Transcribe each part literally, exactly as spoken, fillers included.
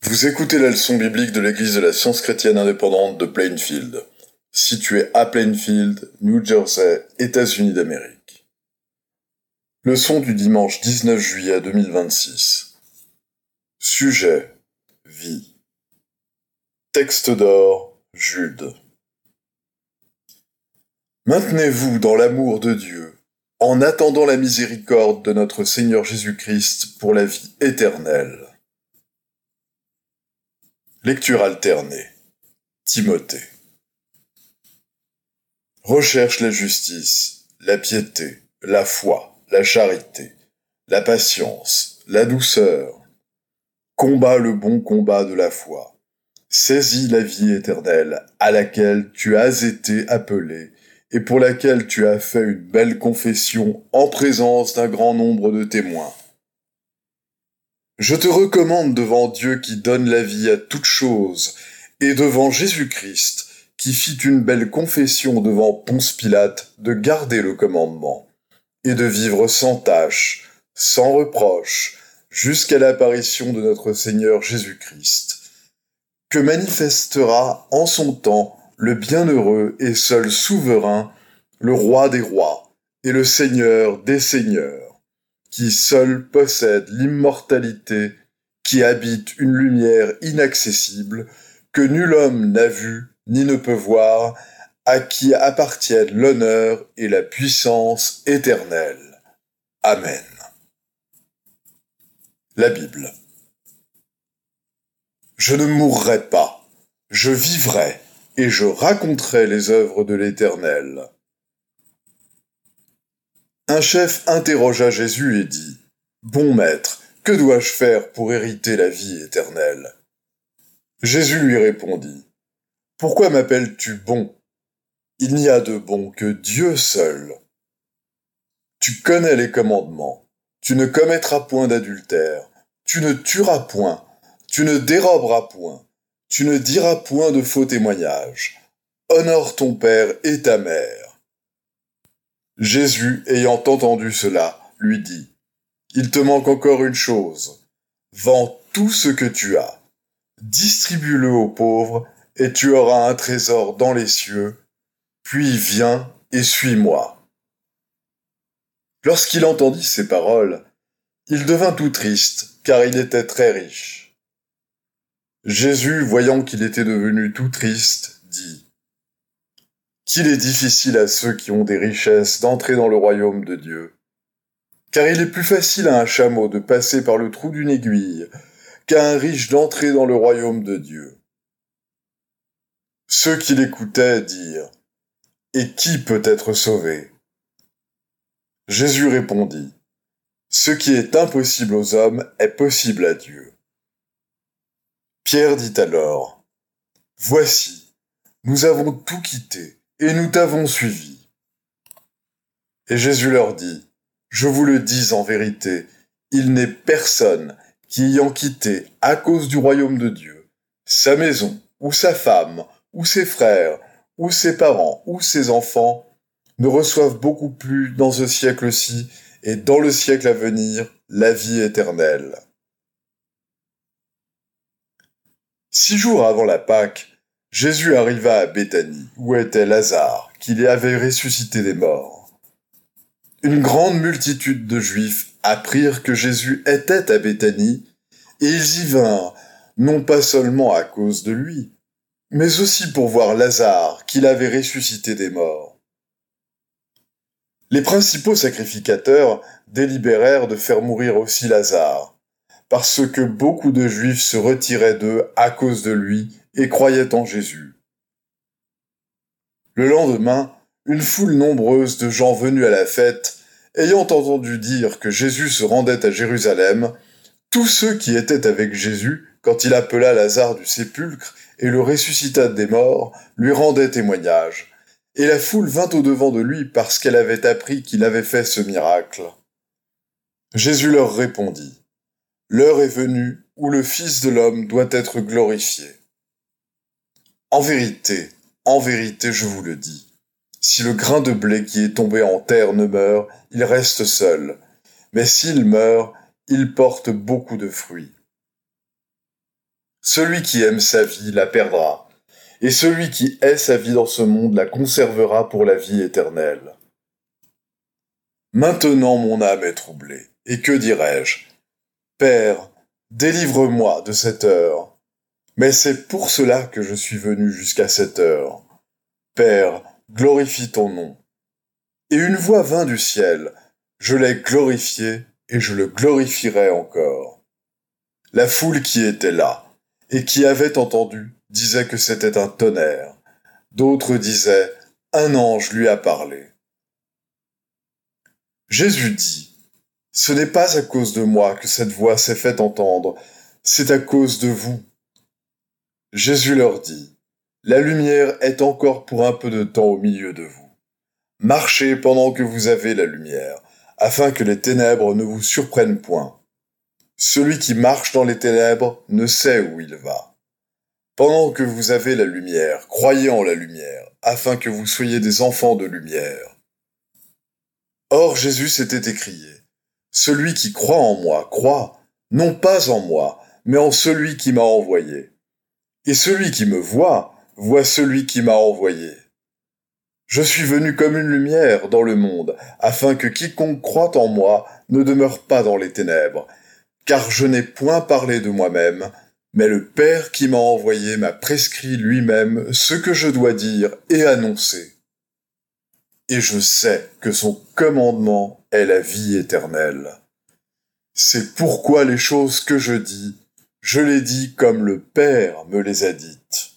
Vous écoutez la leçon biblique de l'Église de la Science chrétienne indépendante de Plainfield, située à Plainfield, New Jersey, États-Unis d'Amérique. Leçon du dimanche dix-neuf juillet deux mille vingt-six. Sujet: vie. Texte d'or, Jude. Maintenez-vous dans l'amour de Dieu, en attendant la miséricorde de notre Seigneur Jésus-Christ pour la vie éternelle. Lecture alternée. Timothée. Recherche la justice, la piété, la foi, la charité, la patience, la douceur. Combat le bon combat de la foi. Saisis la vie éternelle à laquelle tu as été appelé et pour laquelle tu as fait une belle confession en présence d'un grand nombre de témoins. Je te recommande devant Dieu qui donne la vie à toutes choses, et devant Jésus-Christ, qui fit une belle confession devant Ponce Pilate, de garder le commandement, et de vivre sans tache, sans reproche, jusqu'à l'apparition de notre Seigneur Jésus-Christ, que manifestera en son temps le bienheureux et seul souverain, le roi des rois, et le Seigneur des seigneurs, qui seul possède l'immortalité, qui habite une lumière inaccessible, que nul homme n'a vue ni ne peut voir, à qui appartiennent l'honneur et la puissance éternelle. Amen. La Bible. Je ne mourrai pas, je vivrai, et je raconterai les œuvres de l'Éternel. Un chef interrogea Jésus et dit : « Bon maître, que dois-je faire pour hériter la vie éternelle ?» Jésus lui répondit : « Pourquoi m'appelles-tu bon ? Il n'y a de bon que Dieu seul. Tu connais les commandements. Tu ne commettras point d'adultère. Tu ne tueras point. Tu ne déroberas point. Tu ne diras point de faux témoignages. Honore ton père et ta mère. » Jésus, ayant entendu cela, lui dit : « Il te manque encore une chose. Vends tout ce que tu as. Distribue-le aux pauvres, et tu auras un trésor dans les cieux. Puis viens et suis-moi. » Lorsqu'il entendit ces paroles, il devint tout triste, car il était très riche. Jésus, voyant qu'il était devenu tout triste, dit : « Qu'il est difficile à ceux qui ont des richesses d'entrer dans le royaume de Dieu. Car il est plus facile à un chameau de passer par le trou d'une aiguille qu'à un riche d'entrer dans le royaume de Dieu. » Ceux qui l'écoutaient dirent : « Et qui peut être sauvé ? » Jésus répondit : « Ce qui est impossible aux hommes est possible à Dieu. » Pierre dit alors : « Voici, nous avons tout quitté, et nous t'avons suivi. » Et Jésus leur dit : « Je vous le dis en vérité, il n'est personne qui, ayant quitté à cause du royaume de Dieu, sa maison, ou sa femme, ou ses frères, ou ses parents, ou ses enfants, ne reçoive beaucoup plus dans ce siècle-ci et dans le siècle à venir la vie éternelle. » Six jours avant la Pâque, Jésus arriva à Béthanie, où était Lazare, qu'il avait ressuscité des morts. Une grande multitude de Juifs apprirent que Jésus était à Béthanie, et ils y vinrent, non pas seulement à cause de lui, mais aussi pour voir Lazare, qu'il avait ressuscité des morts. Les principaux sacrificateurs délibérèrent de faire mourir aussi Lazare, parce que beaucoup de Juifs se retiraient d'eux à cause de lui et croyaient en Jésus. Le lendemain, une foule nombreuse de gens venus à la fête, ayant entendu dire que Jésus se rendait à Jérusalem, tous ceux qui étaient avec Jésus, quand il appela Lazare du sépulcre et le ressuscita des morts, lui rendaient témoignage, et la foule vint au-devant de lui parce qu'elle avait appris qu'il avait fait ce miracle. Jésus leur répondit : « L'heure est venue où le Fils de l'homme doit être glorifié. En vérité, en vérité, je vous le dis, si le grain de blé qui est tombé en terre ne meurt, il reste seul, mais s'il meurt, il porte beaucoup de fruits. Celui qui aime sa vie la perdra, et celui qui hait sa vie dans ce monde la conservera pour la vie éternelle. Maintenant mon âme est troublée, et que dirais-je ? Père, délivre-moi de cette heure. Mais c'est pour cela que je suis venu jusqu'à cette heure. Père, glorifie ton nom. Et une voix vint du ciel. Je l'ai glorifié, et je le glorifierai encore. La foule qui était là, et qui avait entendu, disait que c'était un tonnerre. D'autres disaient, un ange lui a parlé. Jésus dit, ce n'est pas à cause de moi que cette voix s'est fait entendre, c'est à cause de vous. Jésus leur dit, la lumière est encore pour un peu de temps au milieu de vous. Marchez pendant que vous avez la lumière, afin que les ténèbres ne vous surprennent point. Celui qui marche dans les ténèbres ne sait où il va. Pendant que vous avez la lumière, croyez en la lumière, afin que vous soyez des enfants de lumière. Or Jésus s'était écrié, celui qui croit en moi, croit, non pas en moi, mais en celui qui m'a envoyé. Et celui qui me voit, voit celui qui m'a envoyé. Je suis venu comme une lumière dans le monde, afin que quiconque croit en moi ne demeure pas dans les ténèbres. Car je n'ai point parlé de moi-même, mais le Père qui m'a envoyé m'a prescrit lui-même ce que je dois dire et annoncer. Et je sais que son commandement est la vie éternelle. C'est pourquoi les choses que je dis, je les dis comme le Père me les a dites.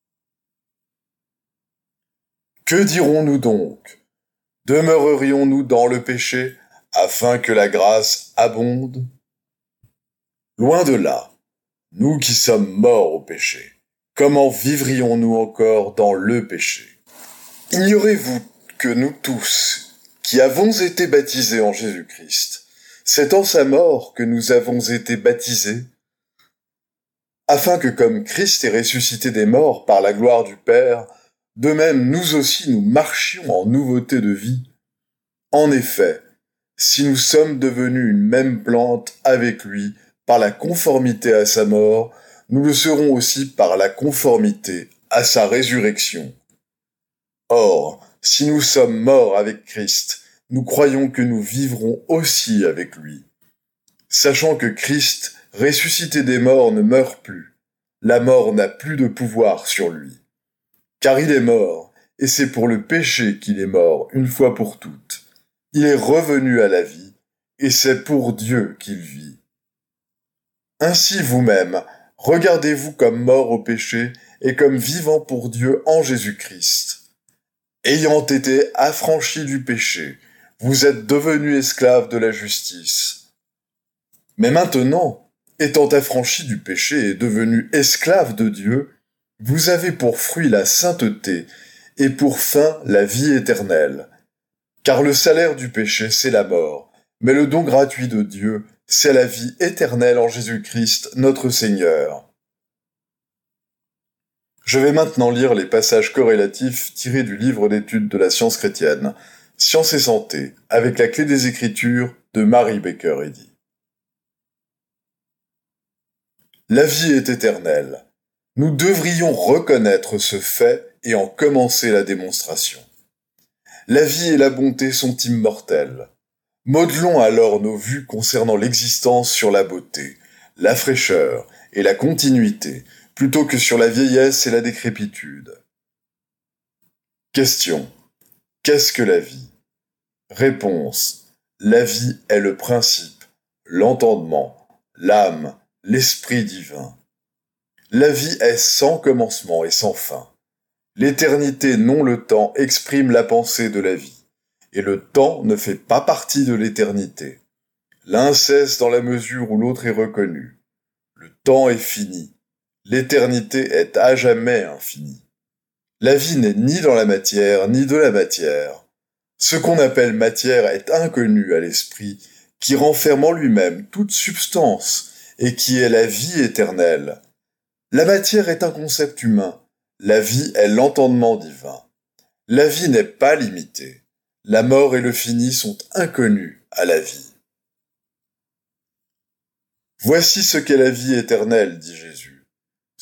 Que dirons-nous donc ? Demeurerions-nous dans le péché, afin que la grâce abonde ? Loin de là, nous qui sommes morts au péché, comment vivrions-nous encore dans le péché ? Ignorez-vous que nous tous, qui avons été baptisés en Jésus-Christ, c'est en sa mort que nous avons été baptisés, afin que comme Christ est ressuscité des morts par la gloire du Père, de même nous aussi nous marchions en nouveauté de vie. En effet, si nous sommes devenus une même plante avec lui par la conformité à sa mort, nous le serons aussi par la conformité à sa résurrection. Or, si nous sommes morts avec Christ, nous croyons que nous vivrons aussi avec lui. Sachant que Christ, ressuscité des morts, ne meurt plus, la mort n'a plus de pouvoir sur lui. Car il est mort, et c'est pour le péché qu'il est mort une fois pour toutes. Il est revenu à la vie, et c'est pour Dieu qu'il vit. Ainsi vous-même, regardez-vous comme mort au péché et comme vivant pour Dieu en Jésus-Christ. Ayant été affranchis du péché, vous êtes devenus esclaves de la justice. Mais maintenant, étant affranchis du péché et devenus esclaves de Dieu, vous avez pour fruit la sainteté et pour fin la vie éternelle. Car le salaire du péché, c'est la mort, mais le don gratuit de Dieu, c'est la vie éternelle en Jésus-Christ, notre Seigneur. Je vais maintenant lire les passages corrélatifs tirés du livre d'études de la science chrétienne, Science et santé, avec la clé des Écritures de Mary Baker Eddy. La vie est éternelle. Nous devrions reconnaître ce fait et en commencer la démonstration. La vie et la bonté sont immortelles. Modelons alors nos vues concernant l'existence sur la beauté, la fraîcheur et la continuité, plutôt que sur la vieillesse et la décrépitude. Question. Qu'est-ce que la vie ? Réponse. La vie est le principe, l'entendement, l'âme, l'esprit divin. La vie est sans commencement et sans fin. L'éternité, non le temps, exprime la pensée de la vie. Et le temps ne fait pas partie de l'éternité. L'un cesse dans la mesure où l'autre est reconnu. Le temps est fini. L'éternité est à jamais infinie. La vie n'est ni dans la matière, ni de la matière. Ce qu'on appelle matière est inconnu à l'esprit, qui renferme en lui-même toute substance, et qui est la vie éternelle. La matière est un concept humain, la vie est l'entendement divin. La vie n'est pas limitée. La mort et le fini sont inconnus à la vie. Voici ce qu'est la vie éternelle, dit Jésus.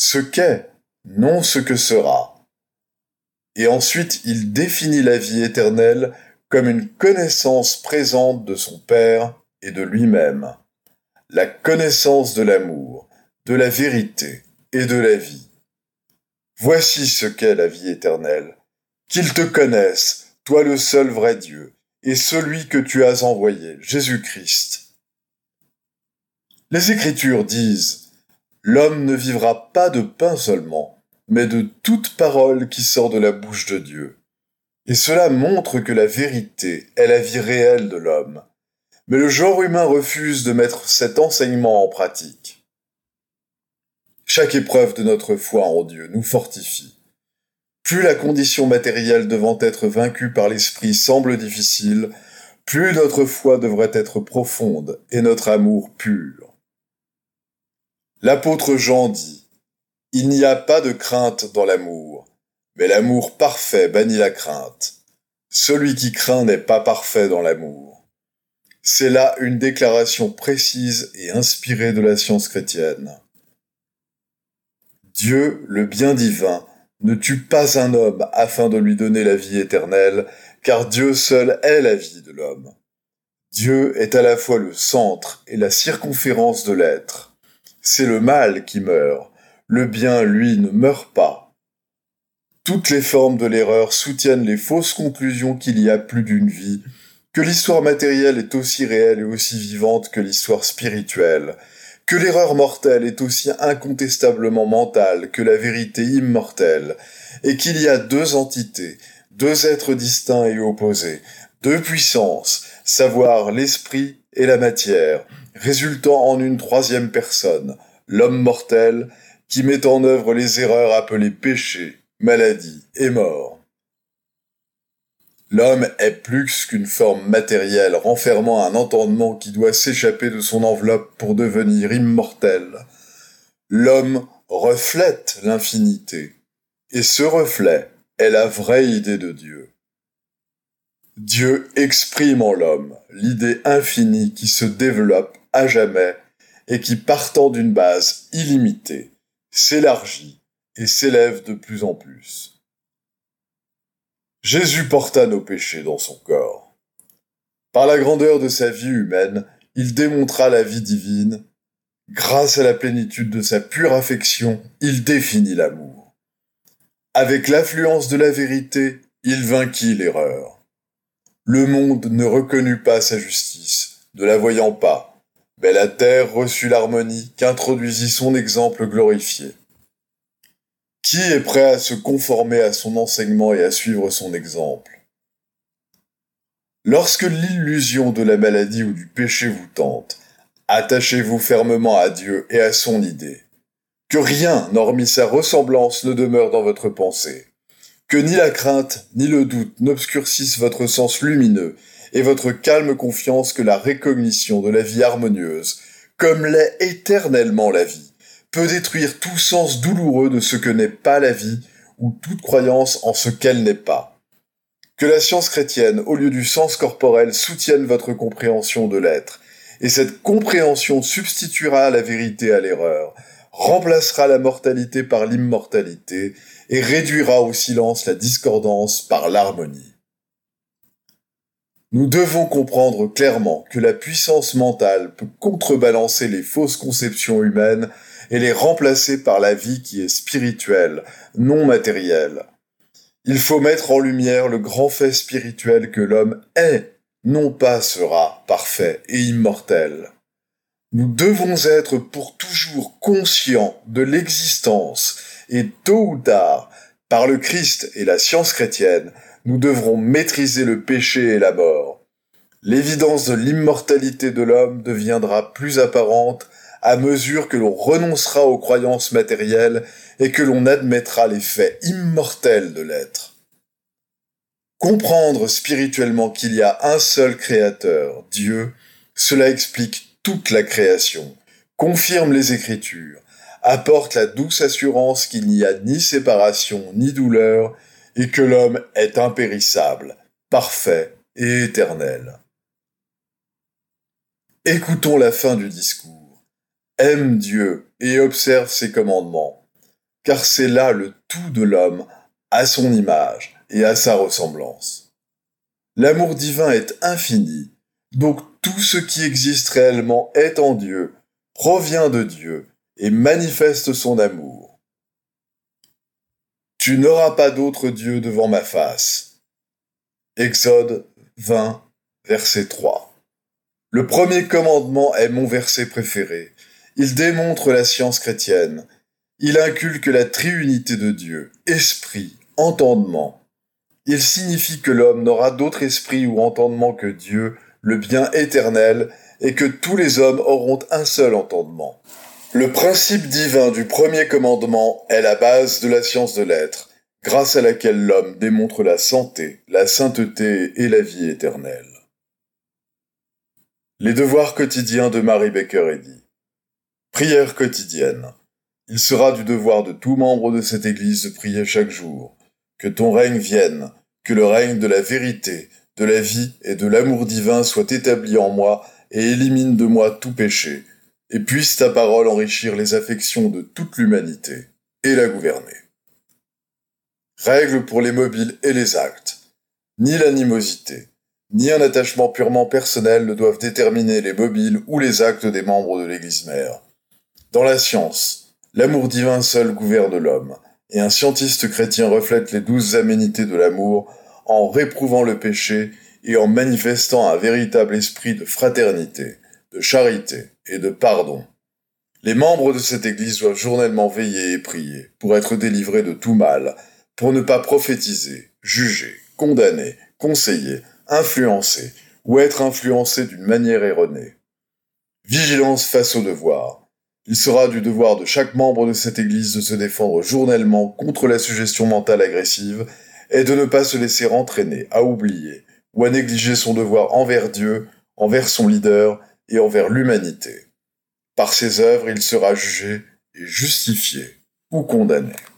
ce qu'est, non ce que sera. Et ensuite, il définit la vie éternelle comme une connaissance présente de son Père et de lui-même, la connaissance de l'amour, de la vérité et de la vie. Voici ce qu'est la vie éternelle, qu'ils te connaissent, toi le seul vrai Dieu, et celui que tu as envoyé, Jésus-Christ. Les Écritures disent « L'homme ne vivra pas de pain seulement, mais de toute parole qui sort de la bouche de Dieu. » Et cela montre que la vérité est la vie réelle de l'homme. Mais le genre humain refuse de mettre cet enseignement en pratique. Chaque épreuve de notre foi en Dieu nous fortifie. Plus la condition matérielle devant être vaincue par l'esprit semble difficile, plus notre foi devrait être profonde et notre amour pur. L'apôtre Jean dit « Il n'y a pas de crainte dans l'amour, mais l'amour parfait bannit la crainte. Celui qui craint n'est pas parfait dans l'amour. » C'est là une déclaration précise et inspirée de la science chrétienne. Dieu, le bien divin, ne tue pas un homme afin de lui donner la vie éternelle, car Dieu seul est la vie de l'homme. Dieu est à la fois le centre et la circonférence de l'être. C'est le mal qui meurt, le bien, lui, ne meurt pas. Toutes les formes de l'erreur soutiennent les fausses conclusions qu'il y a plus d'une vie, que l'histoire matérielle est aussi réelle et aussi vivante que l'histoire spirituelle, que l'erreur mortelle est aussi incontestablement mentale que la vérité immortelle, et qu'il y a deux entités, deux êtres distincts et opposés, deux puissances, savoir l'esprit et la matière, résultant en une troisième personne, l'homme mortel, qui met en œuvre les erreurs appelées péché, maladie et mort. L'homme est plus qu'une forme matérielle renfermant un entendement qui doit s'échapper de son enveloppe pour devenir immortel. L'homme reflète l'infinité, et ce reflet est la vraie idée de Dieu. Dieu exprime en l'homme l'idée infinie qui se développe à jamais et qui, partant d'une base illimitée, s'élargit et s'élève de plus en plus. Jésus porta nos péchés dans son corps. Par la grandeur de sa vie humaine, il démontra la vie divine. Grâce à la plénitude de sa pure affection, il définit l'amour. Avec l'affluence de la vérité, il vainquit l'erreur. Le monde ne reconnut pas sa justice, ne la voyant pas, mais la terre reçut l'harmonie qu'introduisit son exemple glorifié. Qui est prêt à se conformer à son enseignement et à suivre son exemple? Lorsque l'illusion de la maladie ou du péché vous tente, attachez-vous fermement à Dieu et à son idée. Que rien, hormis sa ressemblance, ne demeure dans votre pensée. Que ni la crainte, ni le doute n'obscurcissent votre sens lumineux et votre calme confiance que la recognition de la vie harmonieuse, comme l'est éternellement la vie, peut détruire tout sens douloureux de ce que n'est pas la vie ou toute croyance en ce qu'elle n'est pas. Que la science chrétienne, au lieu du sens corporel, soutienne votre compréhension de l'être, et cette compréhension substituera la vérité à l'erreur, remplacera la mortalité par l'immortalité, et réduira au silence la discordance par l'harmonie. Nous devons comprendre clairement que la puissance mentale peut contrebalancer les fausses conceptions humaines et les remplacer par la vie qui est spirituelle, non matérielle. Il faut mettre en lumière le grand fait spirituel que l'homme est, non pas sera, parfait et immortel. Nous devons être pour toujours conscients de l'existence et tôt ou tard, par le Christ et la science chrétienne, nous devrons maîtriser le péché et la mort. L'évidence de l'immortalité de l'homme deviendra plus apparente à mesure que l'on renoncera aux croyances matérielles et que l'on admettra les faits immortels de l'être. Comprendre spirituellement qu'il y a un seul créateur, Dieu, cela explique toute la création, confirme les Écritures, apporte la douce assurance qu'il n'y a ni séparation ni douleur et que l'homme est impérissable, parfait et éternel. Écoutons la fin du discours. Aime Dieu et observe ses commandements. car c'est là le tout de l'homme, à son image et à sa ressemblance. L'amour divin est infini, donc tout ce qui existe réellement est en Dieu, provient de Dieu et manifeste son amour. Tu n'auras pas d'autre Dieu devant ma face. Exode vingt, verset trois. Le premier commandement est mon verset préféré. Il démontre la science chrétienne. Il inculque la triunité de Dieu, esprit, entendement. Il signifie que l'homme n'aura d'autre esprit ou entendement que Dieu, le bien éternel, et que tous les hommes auront un seul entendement. Le principe divin du premier commandement est la base de la science de l'être, grâce à laquelle l'homme démontre la santé, la sainteté et la vie éternelle. Les devoirs quotidiens de Mary Baker Eddy. Prière quotidienne. Il sera du devoir de tout membre de cette Église de prier chaque jour. Que ton règne vienne, que le règne de la vérité, de la vie et de l'amour divin soit établi en moi et élimine de moi tout péché, et puisse ta parole enrichir les affections de toute l'humanité et la gouverner. Règles pour les mobiles et les actes. Ni l'animosité, ni un attachement purement personnel ne doivent déterminer les mobiles ou les actes des membres de l'Église mère. Dans la science, l'amour divin seul gouverne l'homme, et un scientiste chrétien reflète les douze aménités de l'amour en réprouvant le péché et en manifestant un véritable esprit de fraternité, de charité et de pardon. Les membres de cette Église doivent journellement veiller et prier pour être délivrés de tout mal, pour ne pas prophétiser, juger, condamner, conseiller, influencer ou être influencés d'une manière erronée. Vigilance face au devoir. Il sera du devoir de chaque membre de cette Église de se défendre journellement contre la suggestion mentale agressive et de ne pas se laisser entraîner à oublier ou à négliger son devoir envers Dieu, envers son leader et envers l'humanité. Par ses œuvres, il sera jugé et justifié ou condamné.